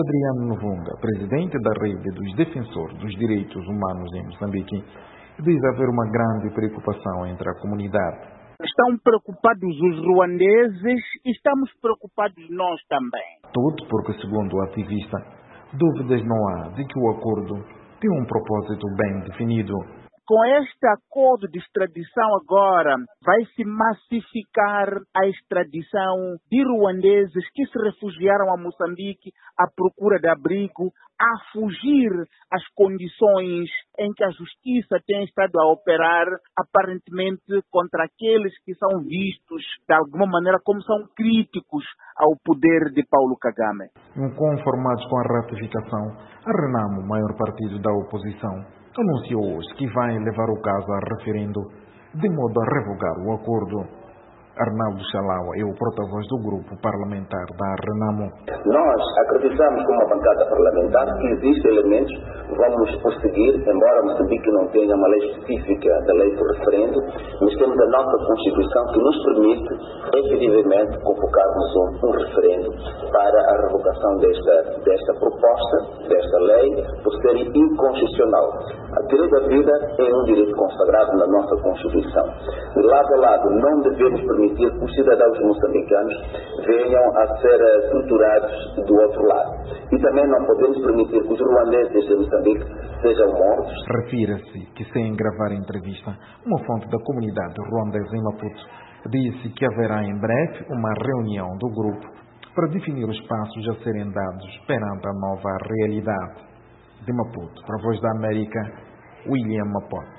Adriano Novunga, presidente da Rede dos Defensores dos Direitos Humanos em Moçambique, diz haver uma grande preocupação entre a comunidade. Estão preocupados os ruandeses e estamos preocupados nós também. Tudo porque, segundo o ativista, dúvidas não há de que o acordo tem um propósito bem definido. Com este acordo de extradição agora, vai-se massificar a extradição de ruandeses que se refugiaram a Moçambique à procura de abrigo, a fugir às condições em que a justiça tem estado a operar, aparentemente contra aqueles que são vistos, de alguma maneira, como são críticos ao poder de Paulo Kagame. Inconformados com a ratificação, a Renamo, o maior partido da oposição, anunciou hoje que vai levar o caso a referendo de modo a revogar o acordo. Arnaldo Chalaua é o porta-voz do grupo parlamentar da Renamo. Nós acreditamos como uma bancada parlamentar que existem elementos que vamos prosseguir, embora Moçambique não tenha uma lei específica da lei do referendo, mas temos a nossa Constituição que nos permite efetivamente convocarmos um referendo para a revogação desta proposta, desta lei, por ser inconstitucional. O direito à vida é um direito consagrado na nossa Constituição. De lado a lado, não devemos permitir que os cidadãos moçambicanos venham a ser torturados do outro lado. E também não podemos permitir que os ruandeses de Moçambique sejam mortos. Refira-se que, sem gravar a entrevista, uma fonte da comunidade ruandesa em Maputo disse que haverá em breve uma reunião do grupo para definir os passos a serem dados perante a nova realidade. De Maputo, para a Voz da América, William Mapote.